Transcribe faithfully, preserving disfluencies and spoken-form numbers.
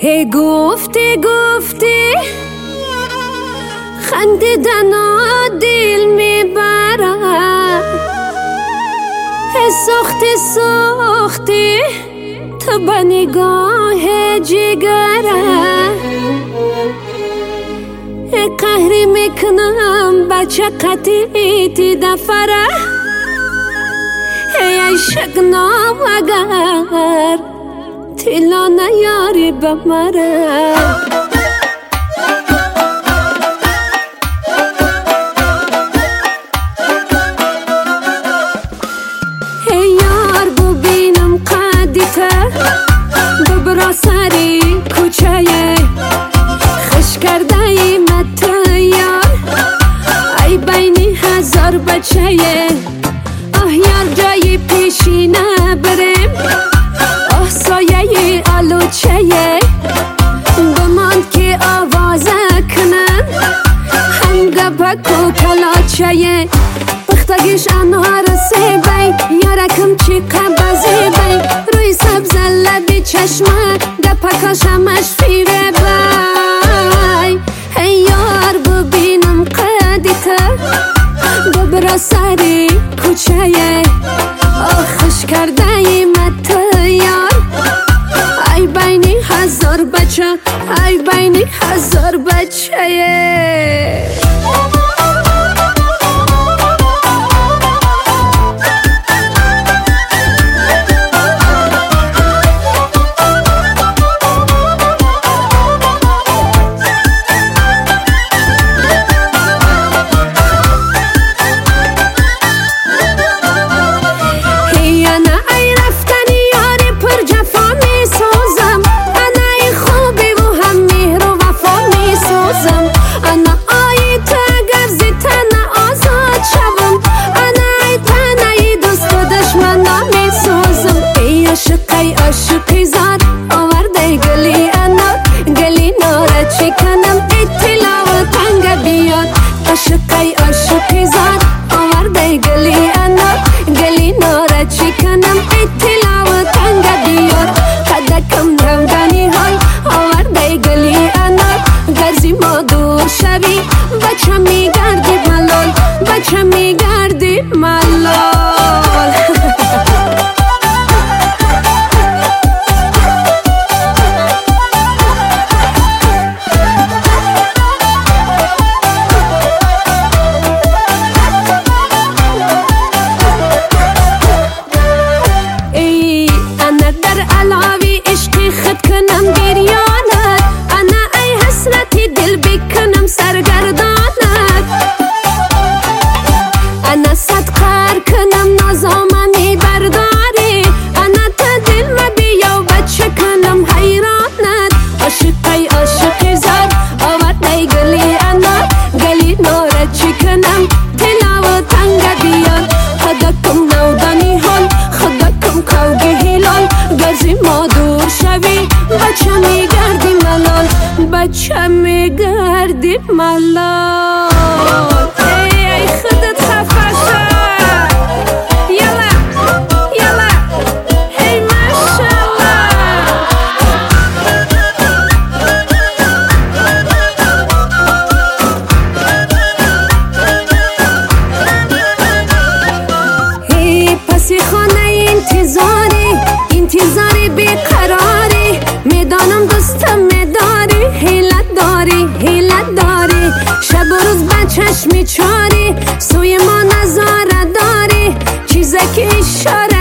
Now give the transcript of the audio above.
هی گفتی گفتی خندیدن و دل میبرم، هی سختی سختی تو با نگاه جگرم، هی قهری میکنم بچه قطیتی دفره، هی عشق نام اگر تلا نیاری بمره. هی یار ببینم قدیته ببرا سری کوچه خش کرده ای مت یار، ای بینی هزار بچه آه یار جای پیشینه بریم، آه سایه آلوچه بماند که آوازه کنن هنگه بکو کلاچه بختگیش انوار سی بی یارکم چی قبضی بی روی سبز لبی چشمه دپکاشمش فیره بی. هی یار ببینم قدیته ببرا سری کوچه آخش کرده ای مت یار، ای بینی هزار بچه ای بینی هزار بچه. عاشقی زار آورده گلی انار گلی ناره چی کنم اطلاع و تنگ بیاد، عاشقی عاشقی زار آورده گلی انار گلی ناره چی کنم اطلاع و تنگ بیاد، قدکم نمدنی های آورده گلی انار گرزی ما دور شوی بچه میگردی ملال بچه میگردی ملال. علاوی عشقی خد کنم گریانت، انا ای حسرتی دل بکنم سرگردانت، انا صد قهر کنم نازامنی برداری، انا تا دل مبیا و بچه کنم حیرانت، عاشقی عاشقی زار آورده گلی انا گلی ناره چی کنم تلا و تنگ بیاد، خدکم نودانی حال خدکم کوگی هلال گرزی ما دور شوی بچه میگردی ملال بچه میگردی ملال. ای ای خودت خفه شد یلا یلا هی ماشالله. هی پسی خانه انتظاری انتظاری بیقراری میدانم دوستم میداری حیلت داری حیلت داری شب و روز بچش میچاری سوی ما نظاره داری چیزه که اشاره